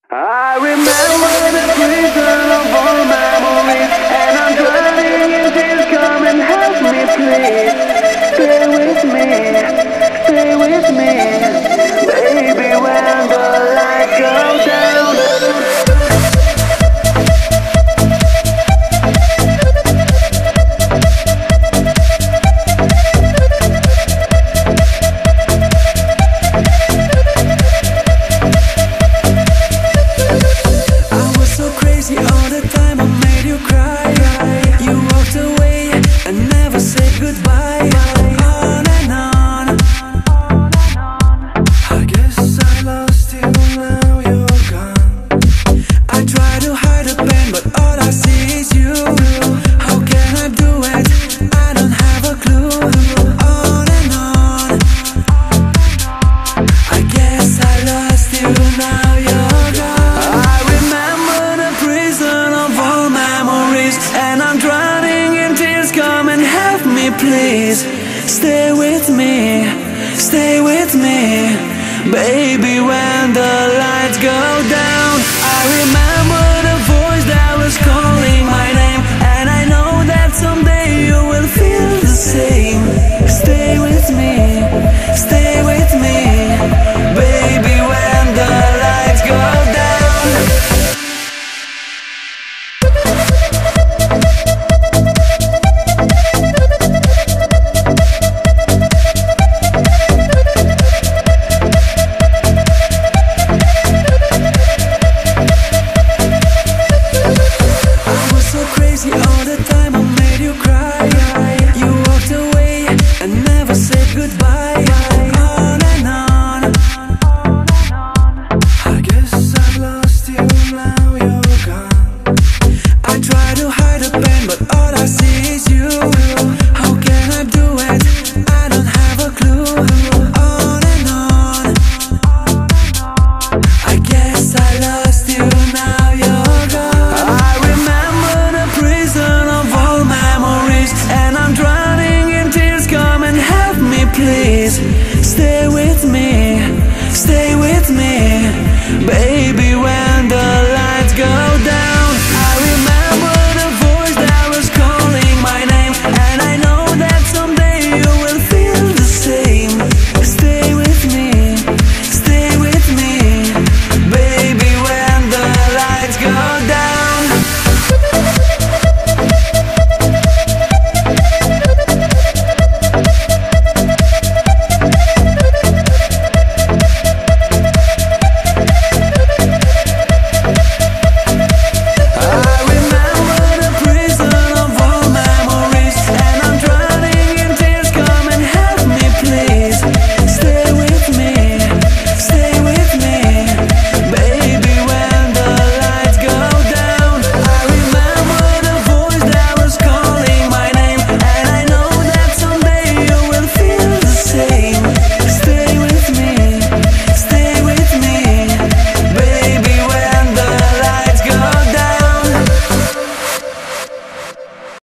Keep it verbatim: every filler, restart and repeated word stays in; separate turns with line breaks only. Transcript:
I remember the prison of all memories, and I'm drowning in tears. Come and help me, please. Stay with me, stay with me, baby. When the lights go down.
All the time I made you cry. You walked away and never said goodbye. On and on. I guess I lost you, now you're gone. I try to hide the pain, but all I see is you. How can I do it? I don't have a clue. On and on. I guess I lost you, now you're gone. And I'm drowning in tears. Come and help me, please. Stay with me, stay with me, baby. When the lights go down, I remember the voice that was calling my name, and I know that someday you will feel the same. Stay with me, stay with me, baby. When the lights go down. All the time I made you cry. You walked away and never said goodbye. On and on. I guess I've lost you, now you're gone. I try to hide the pain, but all I see is you. How can I do it? I don't have a clue. On and on. I guess I lost you, now you're gone. I remember the prison of all memories, and I'm drowning in tears. Come and help me, please. Stay with me, stay with me, baby.